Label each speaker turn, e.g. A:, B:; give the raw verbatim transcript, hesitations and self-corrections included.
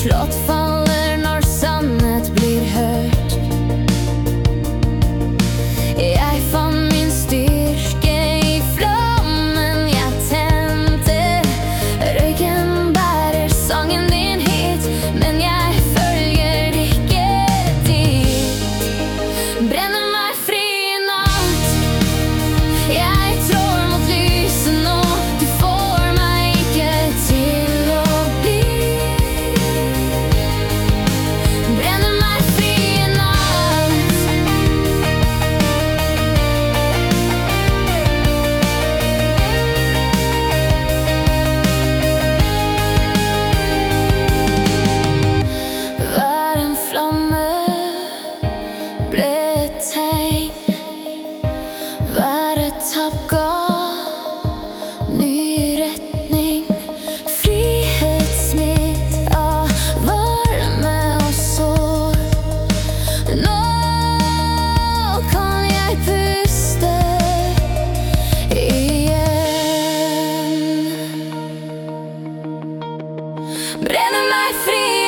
A: Slott faller når sannhet blir hørt. Jeg fant min styrke i flammen jeg tente. Røyken bærer sangen din hit, men jeg følger ikke dit. Brenner meg fri i natt. Jeg trår mot lyset nå. Du får meg ikke til å bli. Brenner meg fri i natt. Hver en flamme ble et tegn. Hver etapp ga ny retning. Frihetssmitt av varme og sår. Nå kan jeg puste igjen. Brenner meg fri